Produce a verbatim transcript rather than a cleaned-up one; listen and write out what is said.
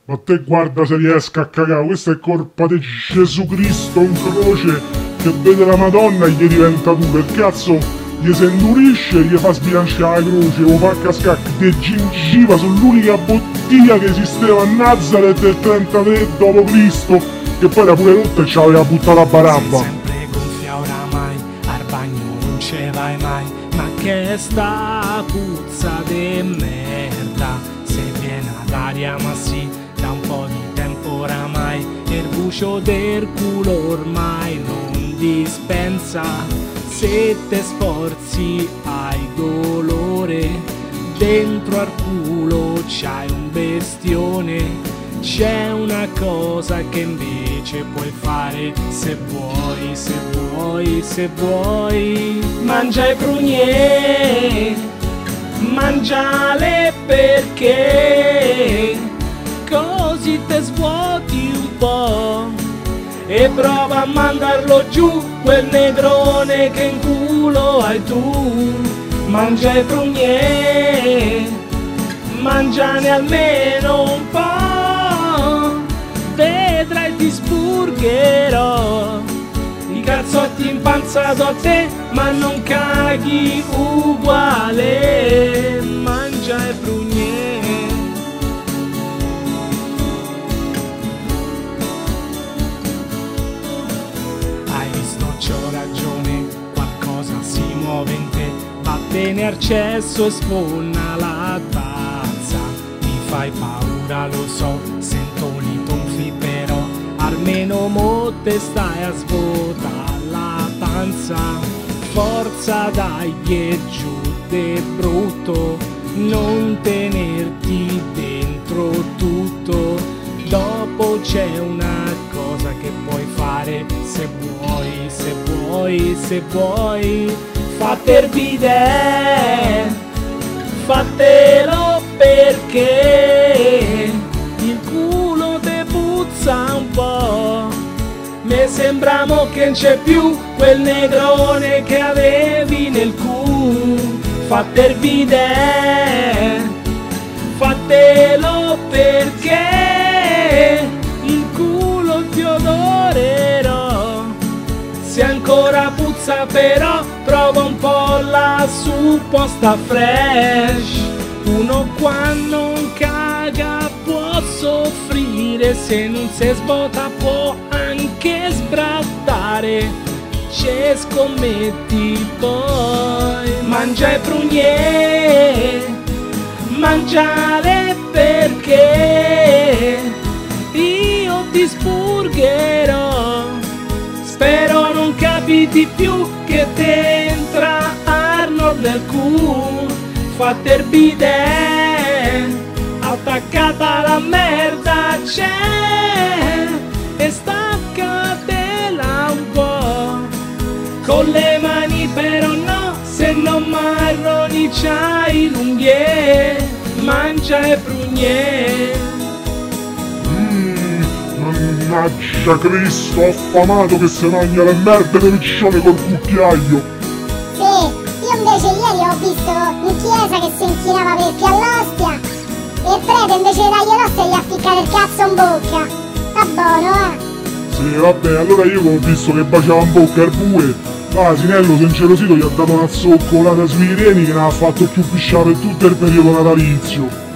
Ma te guarda se riesco a cagare, questa è colpa di Gesù Cristo in croce che vede la Madonna e gli diventa duro, il cazzo gli si indurisce e gli fa sbilanciare la croce, o fa cascare di gengiva sull'unica bottiglia che esisteva a Nazareth del trentatré dopo Cristo, che poi era pure rotta e ci aveva buttato a Barabba. Sempre gonfia oramai, al bagno non ce vai mai, ma che sta puzza de merda, se viene ad aria ma sì, da un po' di tempo oramai, il bucio del culo ormai non dispensa, se te sforzi hai dolore, dentro al culo c'hai un bestione. C'è una cosa che invece puoi fare, se vuoi, se vuoi, se vuoi. Mangia i prugne, mangiale perché così te svuoti un po' e prova a mandarlo giù quel negrone che in culo hai tu. Mangia i prugne, mangiane almeno un po', vedrai ti spurgherò i cazzotti in panza a te, ma non caghi uguale. Mangia i prugne. Hai visto, c'ho ragione, qualcosa si muove in te, vattene al cesso e sfonna la tazza. Mi fai paura, lo so, sento li tonfi però, almeno mo te stai a svuotare la panza. Forza dai e giù de brutto, non tenerti dentro tutto. Dopo c'è una cosa che puoi fare, se vuoi, se vuoi, se vuoi. Fate il bidet, fatelo perché il culo te puzza un po'. Mi sembra mo che non c'è più quel negrone che avevi nel culo. Fate il bidet, fatelo perché il culo ti odorerò. Se ancora puzza però prova un po' la supposta fresh. Uno quando non caga può soffrire, se non si sbota può anche sbrattare. Ce scommetti poi. Mangia i prugne, mangiale perché io ti spurgherò. Spero non capiti più che te entra Arnold nel culo. Fate il bidet, attaccata la merda c'è, e staccatela un po'. Con le mani però no, se non marroni c'hai l'unghie. Mangia e prugne. Mannaggia Cristo, ho affamato che si mangia le merde di piccione col cucchiaio. Sì, io invece ieri ho visto in chiesa che si inchinava per più all'ostia e il prete invece di dargli l'ostia gli ha ficcato il cazzo in bocca. Sta buono, eh? Sì, vabbè, allora io ho visto che baciava in bocca il bue. L'asinello sincerosito gli ha dato una zoccolata sui reni che ne ha fatto più pisciare per tutto il periodo natalizio.